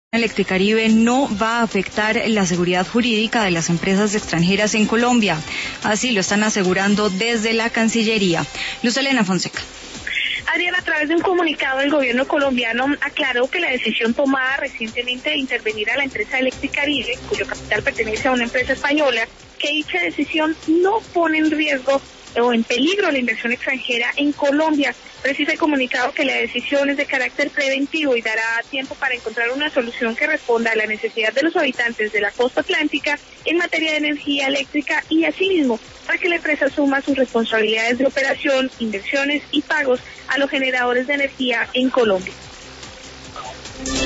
Electricaribe no va a afectar la seguridad jurídica de las empresas extranjeras en Colombia. Así lo están asegurando desde la Cancillería. Luz Elena Fonseca. Adriana, a través de un comunicado, el gobierno colombiano aclaró que la decisión tomada recientemente de intervenir a la empresa Electricaribe, cuyo capital pertenece a una empresa española, que dicha decisión no pone en riesgo o en peligro la inversión extranjera en Colombia. Precisa el comunicado que la decisión es de carácter preventivo y dará tiempo para encontrar una solución que responda a la necesidad de los habitantes de la costa atlántica en materia de energía eléctrica y asimismo para que la empresa asuma sus responsabilidades de operación, inversiones y pagos a los generadores de energía en Colombia.